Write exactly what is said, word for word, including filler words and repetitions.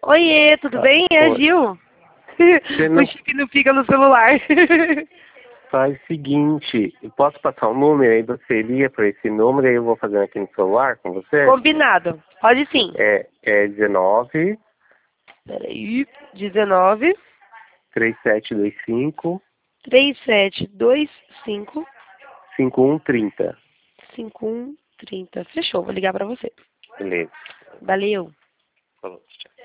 Oiê, tudo Ah, bem? É oi. Gil. Você não O chip não fica no celular. faz o seguinte, eu posso passar o número, aí você liga para esse número, aí eu vou fazendo aqui no celular com você? Combinado. Pode sim. É, é dezenove, Peraí. dezenove, três sete dois cinco, trinta e sete, vinte e cinco, cinco um trinta. cinquenta e um, trinta. Fechou, vou ligar pra você. Beleza. Valeu. Falou, tchau.